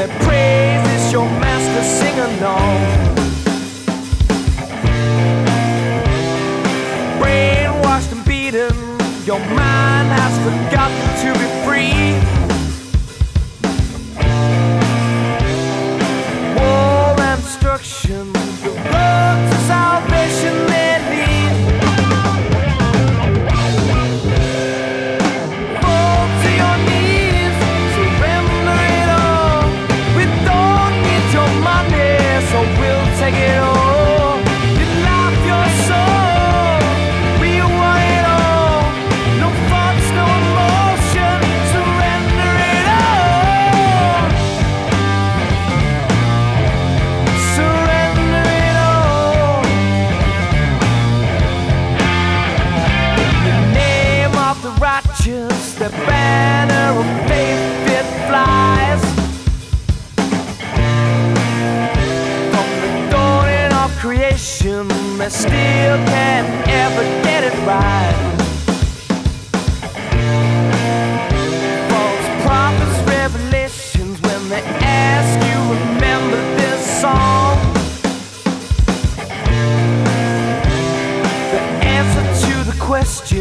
Their praise is your master, sing along. Brainwashed and beaten, your mind has forgotten to be free. War and destruction, the road to salvation they lead. Fall to your knees, surrender it all. We don't need your money, so we'll take it all. Your life, your soul, we want it all. No thoughts, no emotion, surrender it all. Surrender it all. The name of the righteous, the banner of faith it flies. From the dawning of creation, they still can't ever get it right. False prophets, revelations, when they ask you, remember this song. The answer to the question